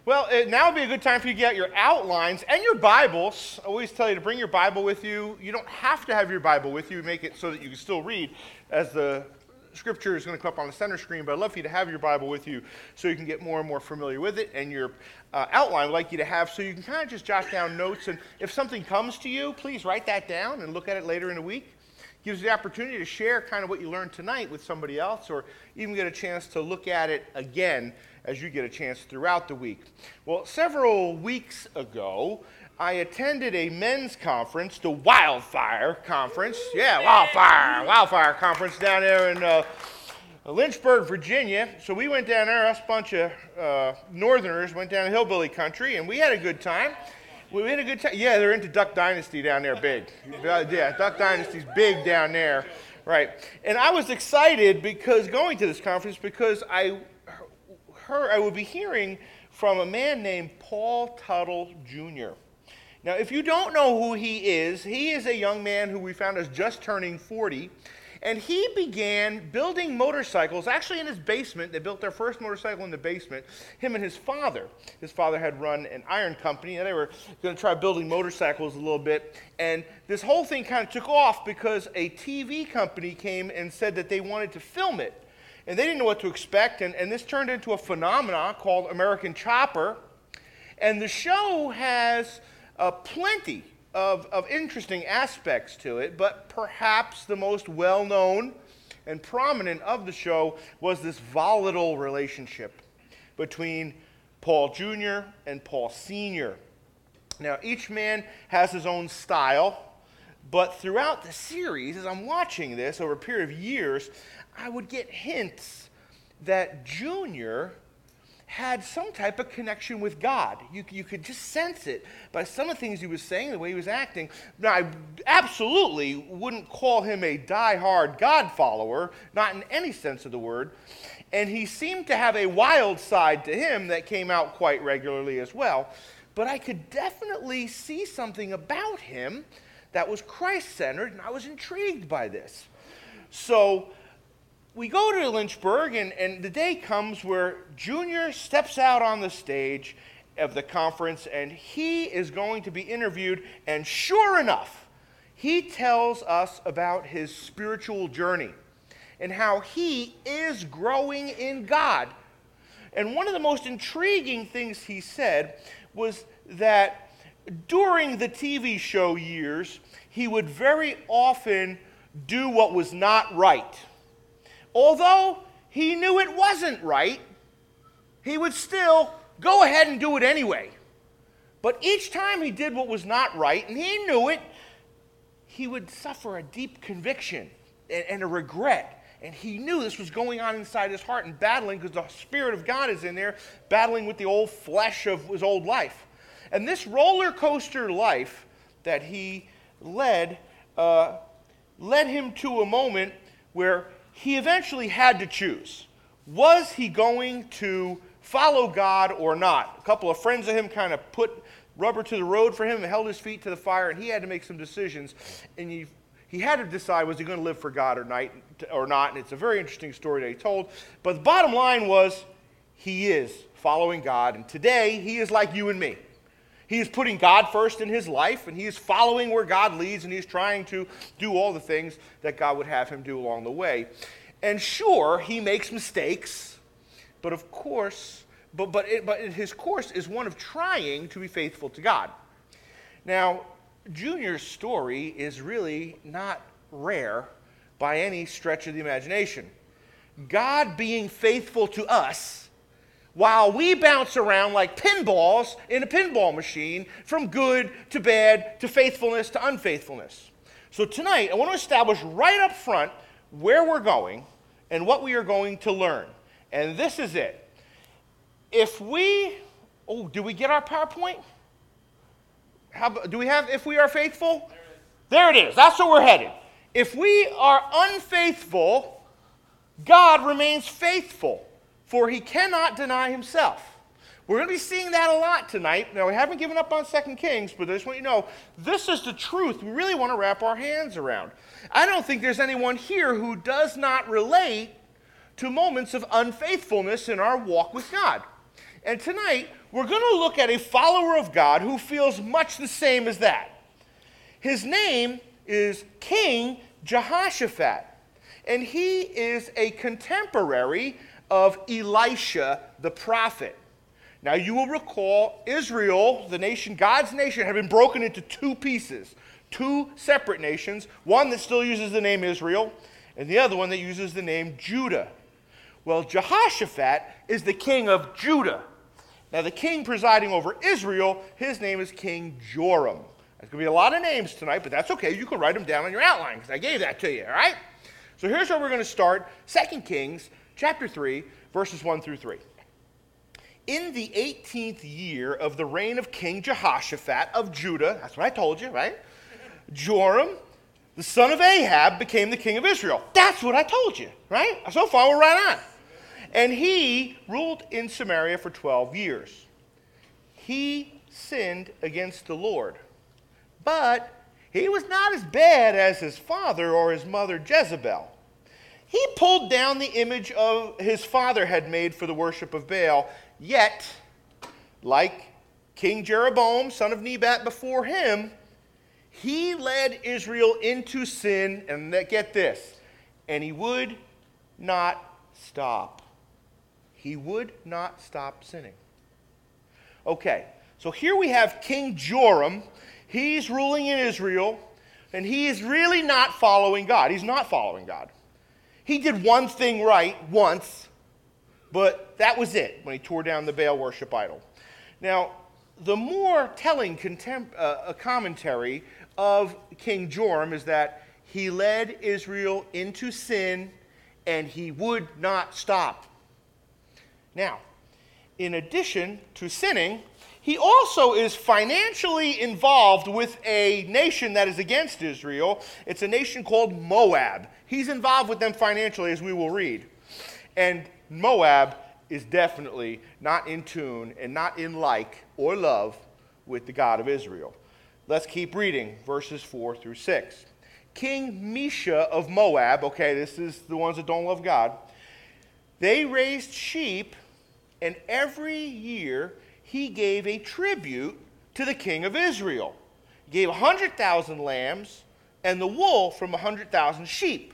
Well, now would be a good time for you to get out your outlines and your Bibles. I always tell you to bring your Bible with you. You don't have to have your Bible with you. Make it so that you can still read as the scripture is going to come up on the center screen. But I'd love for you to have your Bible with you so you can get more and more familiar with it. And your outline I'd like you to have so you can kind of just jot down notes. And if something comes to you, please write that down and look at it later in the week. Gives you the opportunity to share kind of what you learned tonight with somebody else, or even get a chance to look at it again as you get a chance throughout the week. Well, several weeks ago, I attended a men's conference, the Wildfire Conference. Yeah, Wildfire Conference down there in Lynchburg, Virginia. So we went down there, us bunch of northerners went down to hillbilly country, and we had a good time. We had a good time. Yeah, they're into Duck Dynasty down there big. Yeah, Duck Dynasty's big down there. Right. And I was excited because going to this conference because I would be hearing from a man named Paul Tuttle Jr. Now, if you don't know who he is a young man who we found is just turning 40. And he began building motorcycles, actually in his basement. They built their first motorcycle in the basement, him and his father. His father had run an iron company, and they were going to try building motorcycles a little bit. And this whole thing kind of took off because a TV company came and said that they wanted to film it. And they didn't know what to expect, and this turned into a phenomenon called American Chopper. And the show has plenty of interesting aspects to it, but perhaps the most well-known and prominent of the show was this volatile relationship between Paul Jr. and Paul Sr. Now, each man has his own style, but throughout the series, as I'm watching this over a period of years, I would get hints that Jr. had some type of connection with God. You could just sense it by some of the things he was saying, the way he was acting. Now, I absolutely wouldn't call him a die-hard God follower, not in any sense of the word. And he seemed to have a wild side to him that came out quite regularly as well. But I could definitely see something about him that was Christ-centered, and I was intrigued by this. So we go to Lynchburg, and the day comes where Junior steps out on the stage of the conference, and he is going to be interviewed, and sure enough, he tells us about his spiritual journey and how he is growing in God. And one of the most intriguing things he said was that during the TV show years, he would very often do what was not right. Although he knew it wasn't right, he would still go ahead and do it anyway. But each time he did what was not right, and he knew it, he would suffer a deep conviction and a regret. And he knew this was going on inside his heart and battling, because the Spirit of God is in there, battling with the old flesh of his old life. And this roller coaster life that he led him to a moment where he eventually had to choose. Was he going to follow God or not? A couple of friends of him kind of put rubber to the road for him and held his feet to the fire, and he had to make some decisions. And he had to decide, was he going to live for God or not? And it's a very interesting story that he told. But the bottom line was, he is following God. And today, he is like you and me. He is putting God first in his life, and he is following where God leads, and he's trying to do all the things that God would have him do along the way. And sure, he makes mistakes, but of course, but his course is one of trying to be faithful to God. Now, Junior's story is really not rare by any stretch of the imagination. God being faithful to us, while we bounce around like pinballs in a pinball machine from good to bad to faithfulness to unfaithfulness. So tonight, I want to establish right up front where we're going and what we are going to learn. And this is it. If we get our PowerPoint? If we are faithful? There it is. That's where we're headed. If we are unfaithful, God remains faithful, for he cannot deny himself. We're going to be seeing that a lot tonight. Now, we haven't given up on 2 Kings, but I just want you to know, this is the truth we really want to wrap our hands around. I don't think there's anyone here who does not relate to moments of unfaithfulness in our walk with God. And tonight, we're going to look at a follower of God who feels much the same as that. His name is King Jehoshaphat, and he is a contemporary of Elisha the prophet. Now, you will recall Israel, the nation, God's nation, had been broken into two pieces, two separate nations, one that still uses the name Israel, and the other one that uses the name Judah. Well, Jehoshaphat is the king of Judah. Now, the king presiding over Israel, his name is King Joram. There's going to be a lot of names tonight, but that's okay. You can write them down on your outline because I gave that to you, all right? So here's where we're going to start, 2 Kings chapter 3, verses 1 through 3. In the 18th year of the reign of King Jehoshaphat of Judah, that's what I told you, right? Joram, the son of Ahab, became the king of Israel. That's what I told you, right? So far, we're right on. And he ruled in Samaria for 12 years. He sinned against the Lord. But he was not as bad as his father or his mother Jezebel. He pulled down the image of his father had made for the worship of Baal. Yet, like King Jeroboam, son of Nebat before him, he led Israel into sin, and get this, and he would not stop. He would not stop sinning. Okay, so here we have King Joram. He's ruling in Israel, and he is really not following God. He's not following God. He did one thing right once, but that was it when he tore down the Baal worship idol. Now, the more telling commentary of King Joram is that he led Israel into sin and he would not stop. Now, in addition to sinning, he also is financially involved with a nation that is against Israel. It's a nation called Moab. He's involved with them financially, as we will read. And Moab is definitely not in tune and not in like or love with the God of Israel. Let's keep reading verses 4 through 6. King Mesha of Moab, okay, this is the ones that don't love God, they raised sheep, and every year he gave a tribute to the king of Israel. He gave 100,000 lambs and the wool from 100,000 sheep.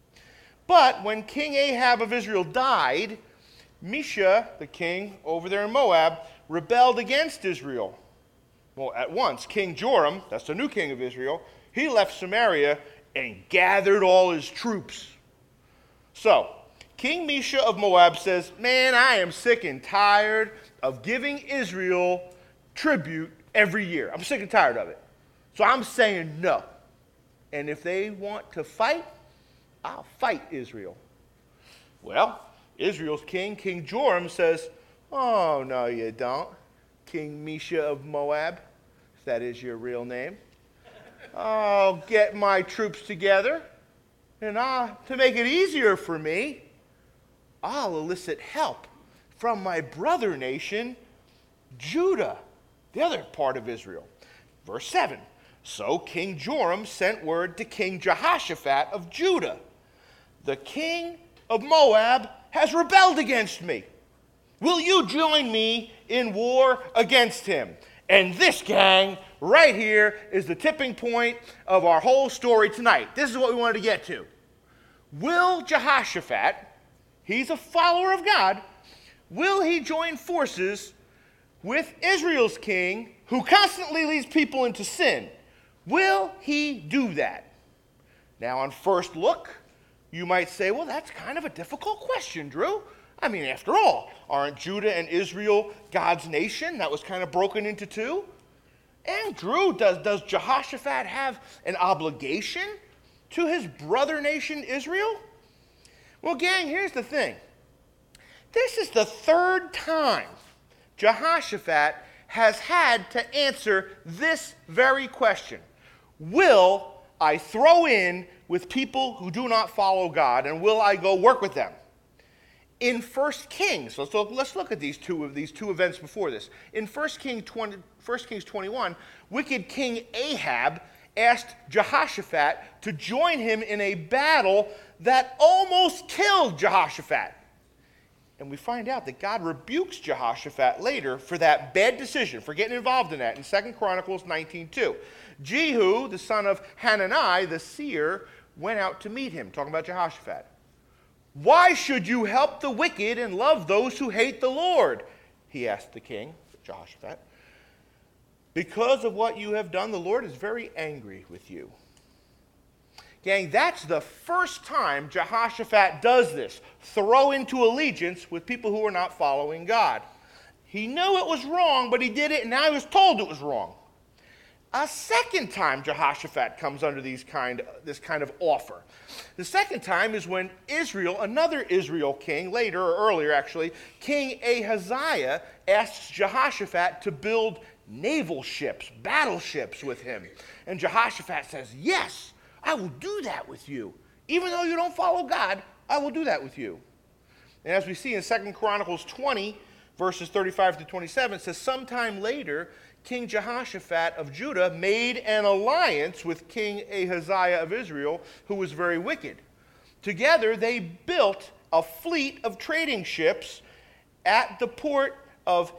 But when King Ahab of Israel died, Mesha, the king over there in Moab, rebelled against Israel. Well, at once, King Joram, that's the new king of Israel, he left Samaria and gathered all his troops. So, King Mesha of Moab says, man, I am sick and tired of giving Israel tribute every year. I'm sick and tired of it. So I'm saying no. And if they want to fight, I'll fight Israel. Well, Israel's king, King Joram, says, oh, no, you don't. King Mesha of Moab, if that is your real name. I'll get my troops together, and to make it easier for me, I'll elicit help from my brother nation, Judah, the other part of Israel. Verse 7, so King Joram sent word to King Jehoshaphat of Judah, the king of Moab has rebelled against me. Will you join me in war against him? And this, gang, right here is the tipping point of our whole story tonight. This is what we wanted to get to. Will Jehoshaphat, he's a follower of God, will he join forces with Israel's king who constantly leads people into sin? Will he do that? Now, on first look, you might say, well, that's kind of a difficult question, Drew. I mean, after all, aren't Judah and Israel God's nation that was kind of broken into two? And Drew, does Jehoshaphat have an obligation to his brother nation Israel? Well, gang, here's the thing. This is the third time Jehoshaphat has had to answer this very question. Will I throw in with people who do not follow God, and will I go work with them? In 1 Kings, let's look at these two events before this. In 1 Kings 21, wicked King Ahab asked Jehoshaphat to join him in a battle that almost killed Jehoshaphat. And we find out that God rebukes Jehoshaphat later for that bad decision, for getting involved in that in 2 Chronicles 19:2. Jehu, the son of Hanani, the seer, went out to meet him, talking about Jehoshaphat. Why should you help the wicked and love those who hate the Lord? He asked the king, Jehoshaphat. Because of what you have done, the Lord is very angry with you. Gang, that's the first time Jehoshaphat does this. Throw into allegiance with people who are not following God. He knew it was wrong, but he did it, and now he was told it was wrong. A second time Jehoshaphat comes under this kind of offer. The second time is when Israel, another Israel king, later or earlier actually, King Ahaziah asks Jehoshaphat to build naval ships, battleships with him. And Jehoshaphat says, yes, I will do that with you. Even though you don't follow God, I will do that with you. And as we see in 2 Chronicles 20, verses 35 to 27, it says, sometime later, King Jehoshaphat of Judah made an alliance with King Ahaziah of Israel, who was very wicked. Together, they built a fleet of trading ships at the port of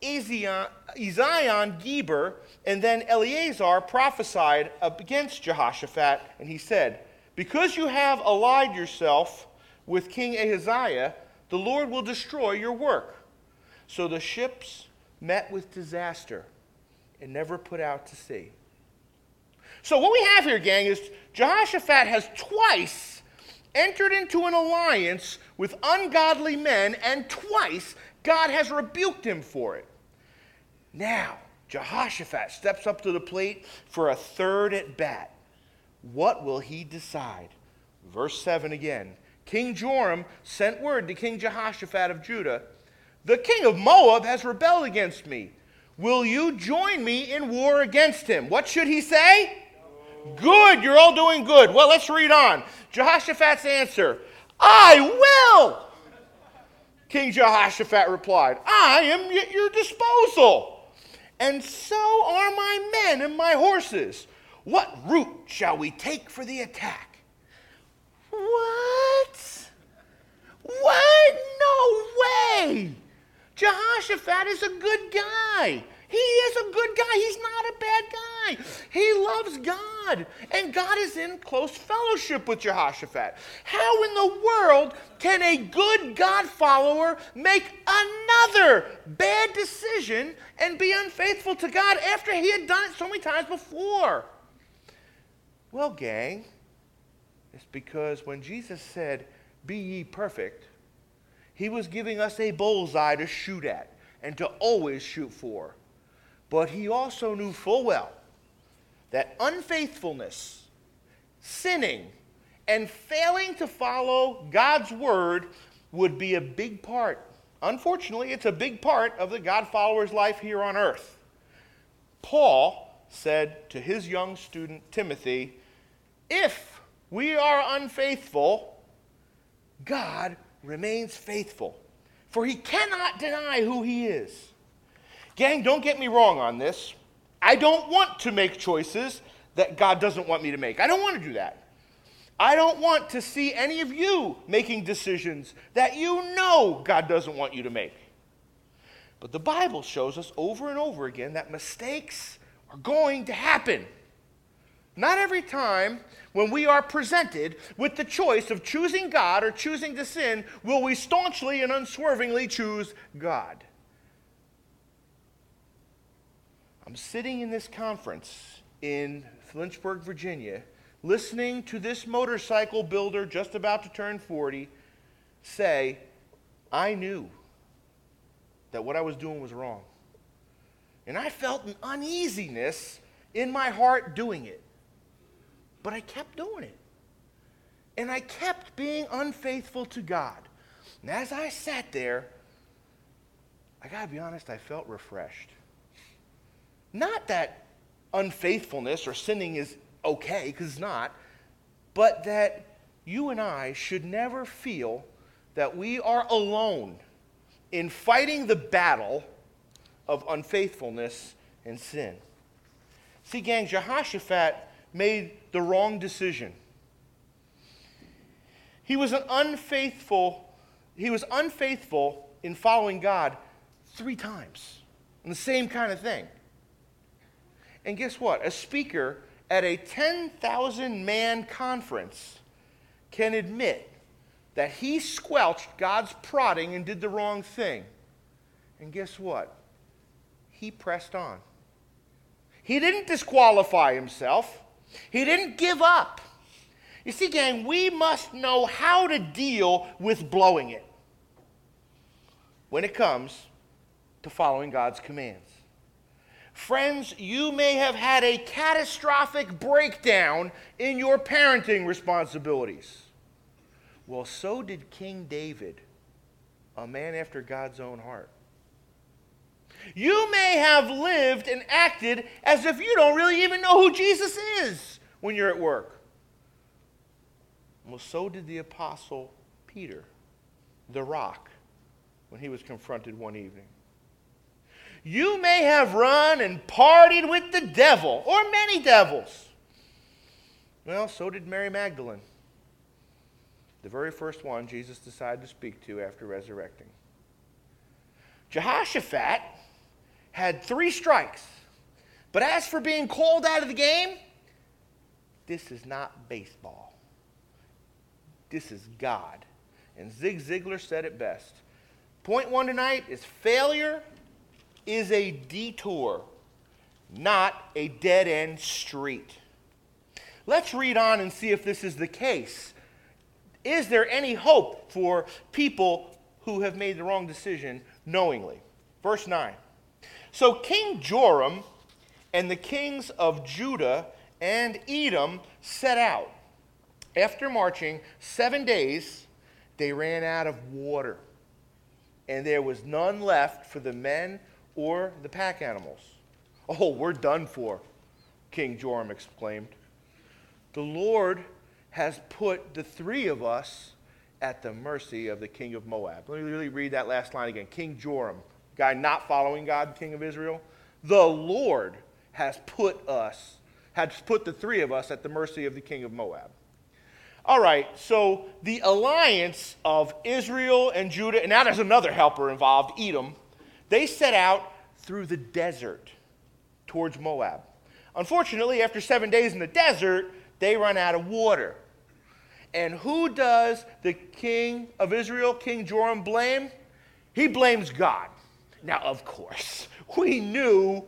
Ezion-Geber, and then Eleazar prophesied against Jehoshaphat, and he said, because you have allied yourself with King Ahaziah, the Lord will destroy your work. So the ships met with disaster and never put out to sea. So what we have here, gang, is Jehoshaphat has twice entered into an alliance with ungodly men, and twice God has rebuked him for it. Now, Jehoshaphat steps up to the plate for a third at bat. What will he decide? Verse 7 again. King Joram sent word to King Jehoshaphat of Judah, the king of Moab has rebelled against me. Will you join me in war against him? What should he say? No. Good, you're all doing good. Well, let's read on. Jehoshaphat's answer, I will. King Jehoshaphat replied, I am at your disposal, and so are my men and my horses. What route shall we take for the attack? What? What? No way! Jehoshaphat is a good guy. He is a good guy. He's not a bad guy. He loves God. And God is in close fellowship with Jehoshaphat. How in the world can a good God follower make another bad decision and be unfaithful to God after he had done it so many times before? Well, gang, it's because when Jesus said, be ye perfect, he was giving us a bullseye to shoot at and to always shoot for. But he also knew full well that unfaithfulness, sinning, and failing to follow God's word would be a big part. Unfortunately, it's a big part of the God follower's life here on earth. Paul said to his young student Timothy, if we are unfaithful, God remains faithful, for he cannot deny who he is. Gang, don't get me wrong on this. I don't want to make choices that God doesn't want me to make. I don't want to do that. I don't want to see any of you making decisions that you know God doesn't want you to make. But the Bible shows us over and over again that mistakes are going to happen. Not every time when we are presented with the choice of choosing God or choosing to sin will we staunchly and unswervingly choose God. I'm sitting in this conference in Lynchburg, Virginia, listening to this motorcycle builder just about to turn 40 say, I knew that what I was doing was wrong. And I felt an uneasiness in my heart doing it. But I kept doing it. And I kept being unfaithful to God. And as I sat there, I got to be honest, I felt refreshed. Not that unfaithfulness or sinning is okay, because it's not, but that you and I should never feel that we are alone in fighting the battle of unfaithfulness and sin. See, gang, Jehoshaphat made the wrong decision. He was an unfaithful He was unfaithful in following God 3 times. And the same kind of thing. And guess what? A speaker at a 10,000-man conference can admit that he squelched God's prodding and did the wrong thing. And guess what? He pressed on. He didn't disqualify himself. He didn't give up. You see, gang, we must know how to deal with blowing it when it comes to following God's commands. Friends, you may have had a catastrophic breakdown in your parenting responsibilities. Well, so did King David, a man after God's own heart. You may have lived and acted as if you don't really even know who Jesus is when you're at work. Well, so did the Apostle Peter, the rock, when he was confronted one evening. You may have run and partied with the devil, or many devils. Well, so did Mary Magdalene, the very first one Jesus decided to speak to after resurrecting. Jehoshaphat had 3 strikes. But as for being called out of the game, this is not baseball. This is God. And Zig Ziglar said it best. Point 1 tonight is failure is a detour, not a dead-end street. Let's read on and see if this is the case. Is there any hope for people who have made the wrong decision knowingly? Verse 9. So King Joram and the kings of Judah and Edom set out. After marching 7 days, they ran out of water, and there was none left for the men or the pack animals. Oh, we're done for, King Joram exclaimed. The Lord has put the 3 of us at the mercy of the king of Moab. Let me really read that last line again. King Joram, guy not following God, king of Israel. The Lord has put the 3 of us at the mercy of the king of Moab. All right, so the alliance of Israel and Judah, and now there's another helper involved, Edom. They set out through the desert towards Moab. Unfortunately, after 7 days in the desert, they run out of water. And who does the king of Israel, King Joram, blame? He blames God. Now, of course, we know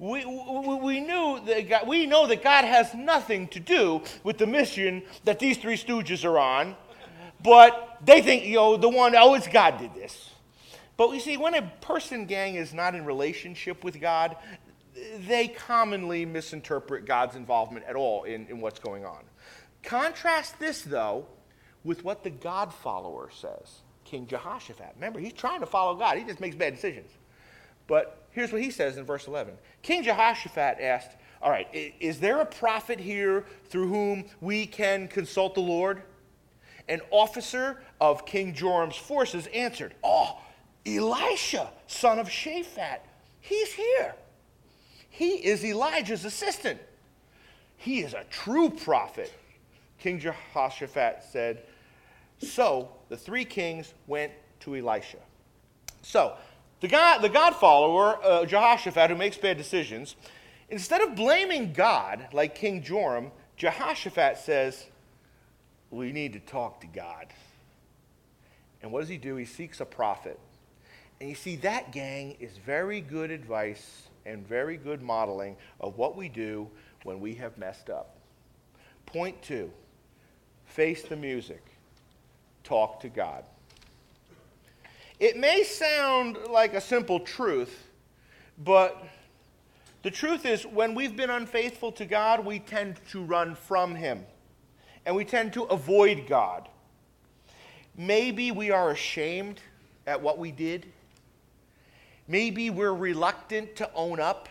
that God has nothing to do with the mission that these 3 stooges are on, but they think, it's God did this. But we see, when a person, gang, is not in relationship with God, they commonly misinterpret God's involvement at all in what's going on. Contrast this, though, with what the God follower says, King Jehoshaphat. Remember, he's trying to follow God. He just makes bad decisions. But here's what he says in verse 11. King Jehoshaphat asked, all right, is there a prophet here through whom we can consult the Lord? An officer of King Joram's forces answered, Elisha, son of Shaphat, he's here. He is Elijah's assistant. He is a true prophet. King Jehoshaphat said, so the 3 kings went to Elisha. So the God follower, Jehoshaphat, who makes bad decisions, instead of blaming God like King Joram, Jehoshaphat says, we need to talk to God. And what does he do? He seeks a prophet. And you see, that, gang, is very good advice and very good modeling of what we do when we have messed up. Point 2, face the music. Talk to God. It may sound like a simple truth, but the truth is, when we've been unfaithful to God, we tend to run from him, and we tend to avoid God. Maybe we are ashamed at what we did. Maybe we're reluctant to own up.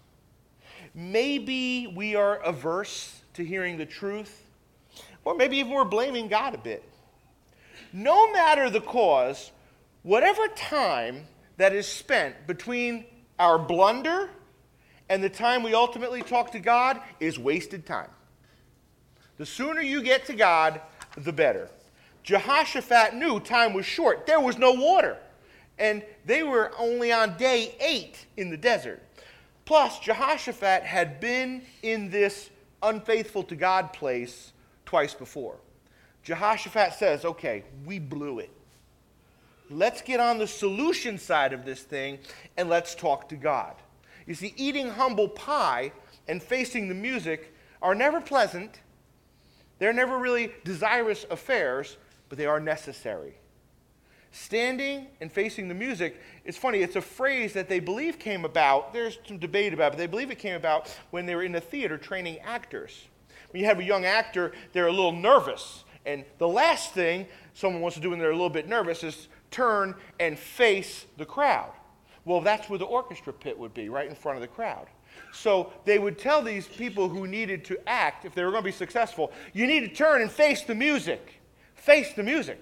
Maybe we are averse to hearing the truth. Or maybe even we're blaming God a bit. No matter the cause, whatever time that is spent between our blunder and the time we ultimately talk to God is wasted time. The sooner you get to God, the better. Jehoshaphat knew time was short. There was no water. And they were only on day 8 in the desert. Plus, Jehoshaphat had been in this unfaithful to God place twice before. Jehoshaphat says, okay, we blew it. Let's get on the solution side of this thing and let's talk to God. You see, eating humble pie and facing the music are never pleasant. They're never really desirous affairs, but they are necessary. Standing and facing the music, it's funny, it's a phrase that they believe came about, there's some debate about it, but they believe it came about when they were in the theater training actors. When you have a young actor, they're a little nervous. And the last thing someone wants to do when they're a little bit nervous is turn and face the crowd. Well, that's where the orchestra pit would be, right in front of the crowd. So they would tell these people who needed to act, if they were going to be successful, you need to turn and face the music. Face the music.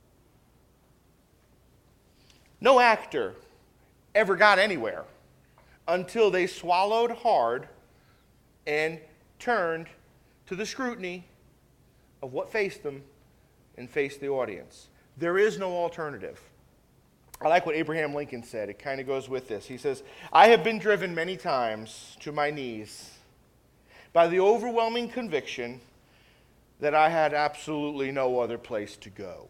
No actor ever got anywhere until they swallowed hard and turned to the scrutiny of what faced them and faced the audience. There is no alternative. I like what Abraham Lincoln said. It kind of goes with this. He says, I have been driven many times to my knees by the overwhelming conviction that I had absolutely no other place to go.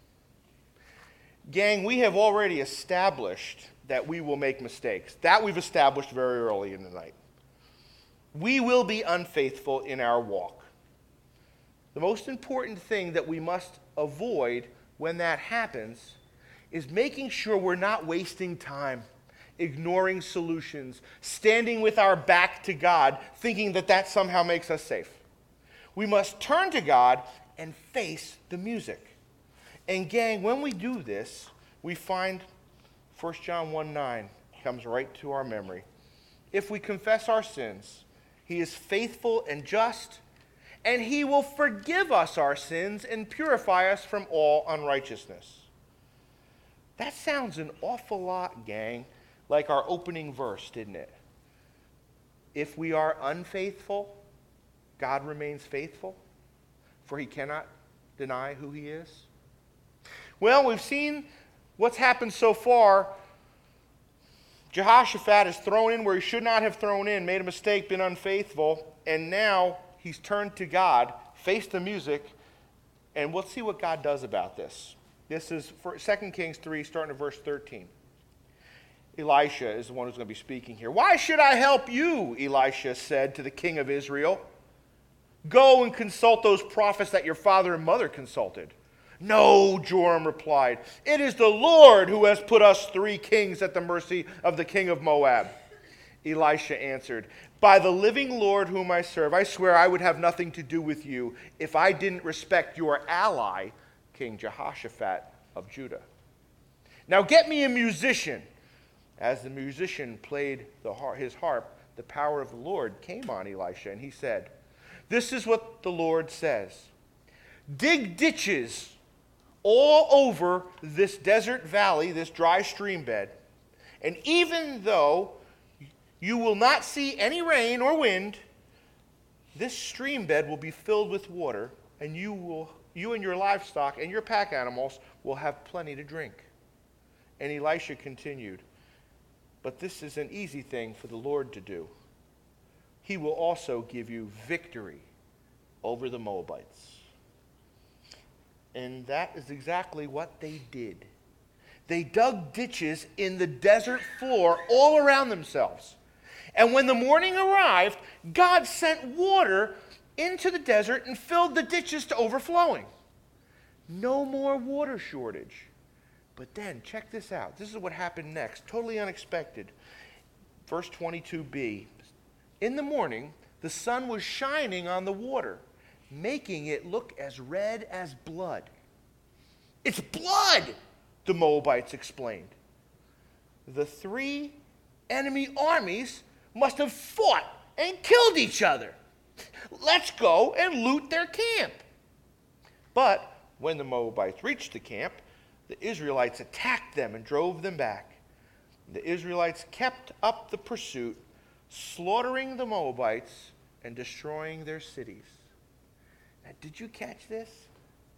Gang, we have already established that we will make mistakes. That we've established very early in the night. We will be unfaithful in our walk. The most important thing that we must avoid when that happens is making sure we're not wasting time, ignoring solutions, standing with our back to God, thinking that that somehow makes us safe. We must turn to God and face the music. And gang, when we do this, we find 1 John 1:9 comes right to our memory. If we confess our sins, he is faithful and just, and he will forgive us our sins and purify us from all unrighteousness. That sounds an awful lot, gang, like our opening verse, didn't it? If we are unfaithful, God remains faithful, for he cannot deny who he is. Well, we've seen what's happened so far. Jehoshaphat has thrown in where he should not have thrown in, made a mistake, been unfaithful, and now he's turned to God, faced the music, and we'll see what God does about this. This is 2 Kings 3, starting at verse 13. Elisha is the one who's going to be speaking here. Why should I help you? Elisha said to the king of Israel. Go and consult those prophets that your father and mother consulted. No, Joram replied. It is the Lord who has put us 3 kings at the mercy of the king of Moab. Elisha answered, by the living Lord whom I serve, I swear I would have nothing to do with you if I didn't respect your ally, King Jehoshaphat of Judah. Now get me a musician. As the musician played his harp, the power of the Lord came on Elisha, and he said, this is what the Lord says. Dig ditches all over this desert valley, this dry stream bed, and even though you will not see any rain or wind, this stream bed will be filled with water, and you and your livestock and your pack animals will have plenty to drink. And Elisha continued, but this is an easy thing for the Lord to do. He will also give you victory over the Moabites. And that is exactly what they did. They dug ditches in the desert floor all around themselves. And when the morning arrived, God sent water into the desert and filled the ditches to overflowing. No more water shortage. But then, check this out. This is what happened next. Totally unexpected. Verse 22b. In the morning, the sun was shining on the water, making it look as red as blood. It's blood, the Moabites explained. The 3 enemy armies must have fought and killed each other. Let's go and loot their camp. But when the Moabites reached the camp, the Israelites attacked them and drove them back. The Israelites kept up the pursuit, slaughtering the Moabites and destroying their cities. Now, did you catch this?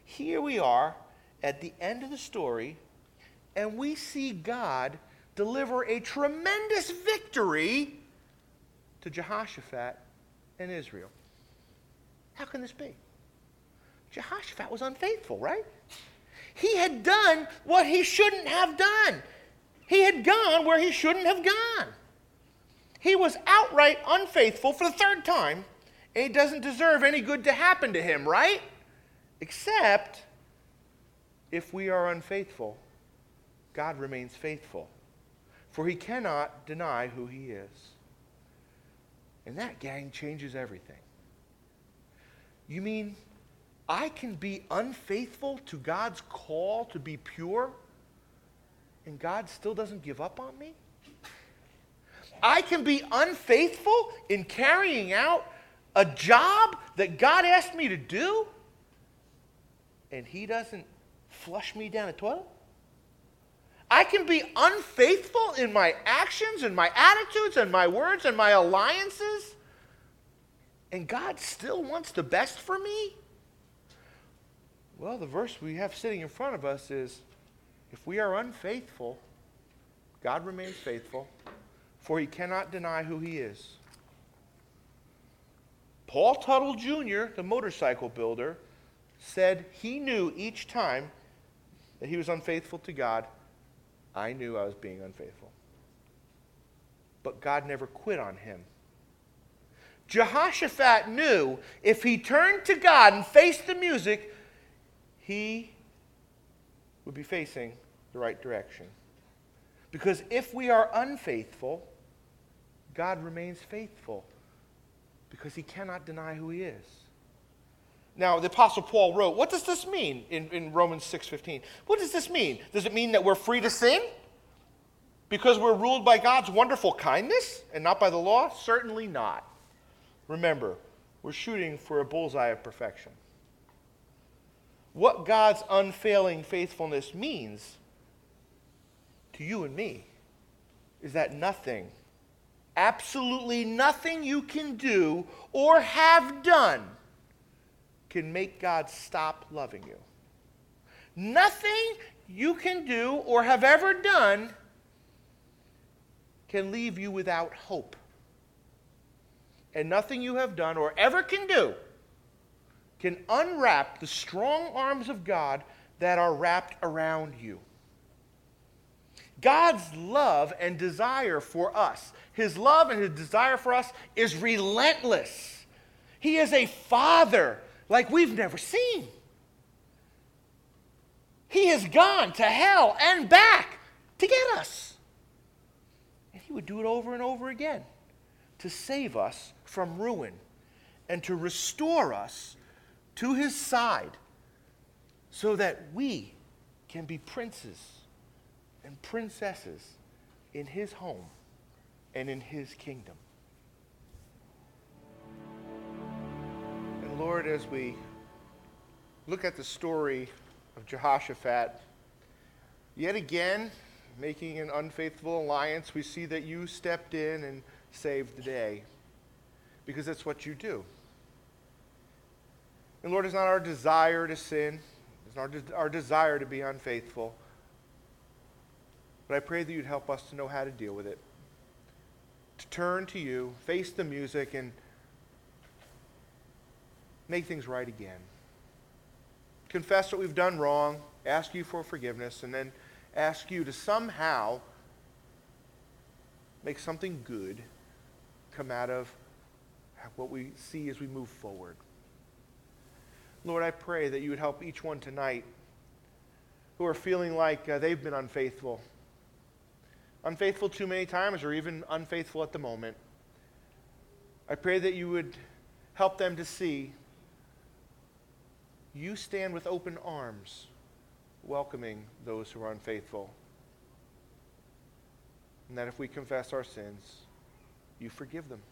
Here we are at the end of the story, and we see God deliver a tremendous victory to Jehoshaphat and Israel. How can this be? Jehoshaphat was unfaithful, right? He had done what he shouldn't have done. He had gone where he shouldn't have gone. He was outright unfaithful for the third time, and he doesn't deserve any good to happen to him, right? Except if we are unfaithful, God remains faithful, for he cannot deny who he is. And that, gang, changes everything. You mean I can be unfaithful to God's call to be pure, and God still doesn't give up on me? I can be unfaithful in carrying out a job that God asked me to do, and he doesn't flush me down a toilet? I can be unfaithful in my actions and my attitudes and my words and my alliances, and God still wants the best for me? Well, the verse we have sitting in front of us is, if we are unfaithful, God remains faithful, for he cannot deny who he is. Paul Tuttle Jr., the motorcycle builder, said he knew each time that he was unfaithful to God, I knew I was being unfaithful. But God never quit on him. Jehoshaphat knew if he turned to God and faced the music, he would be facing the right direction. Because if we are unfaithful, God remains faithful, because he cannot deny who he is. Now, the Apostle Paul wrote, what does this mean in Romans 6:15? What does this mean? Does it mean that we're free to sin because we're ruled by God's wonderful kindness and not by the law? Certainly not. Remember, we're shooting for a bullseye of perfection. What God's unfailing faithfulness means to you and me is that nothing, absolutely nothing you can do or have done can make God stop loving you. Nothing you can do or have ever done can leave you without hope. And nothing you have done or ever can do can unwrap the strong arms of God that are wrapped around you. God's love and desire for us, his love and his desire for us is relentless. He is a father like we've never seen. He has gone to hell and back to get us. And he would do it over and over again to save us from ruin and to restore us to his side so that we can be princes and princesses in his home and in his kingdom. And Lord, as we look at the story of Jehoshaphat, yet again, making an unfaithful alliance, we see that you stepped in and saved the day, because that's what you do. And Lord, it's not our desire to sin. It's not our desire to be unfaithful. But I pray that you'd help us to know how to deal with it, to turn to you, face the music, and make things right again. Confess what we've done wrong, ask you for forgiveness, and then ask you to somehow make something good come out of what we see as we move forward. Lord, I pray that you would help each one tonight who are feeling like they've been unfaithful. Unfaithful too many times, or even unfaithful at the moment. I pray that you would help them to see you stand with open arms, welcoming those who are unfaithful. And that if we confess our sins, you forgive them.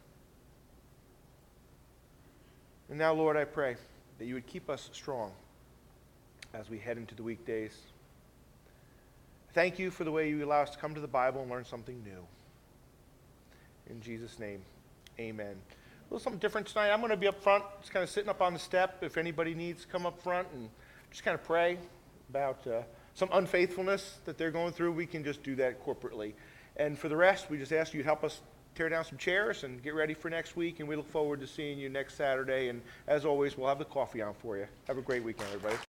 And now, Lord, I pray that you would keep us strong as we head into the weekdays. Thank you for the way you allow us to come to the Bible and learn something new. In Jesus' name, amen. A little something different tonight. I'm going to be up front, just kind of sitting up on the step. If anybody needs to come up front and just kind of pray about some unfaithfulness that they're going through, we can just do that corporately. And for the rest, we just ask you to help us tear down some chairs and get ready for next week. And we look forward to seeing you next Saturday. And as always, we'll have the coffee on for you. Have a great weekend, everybody.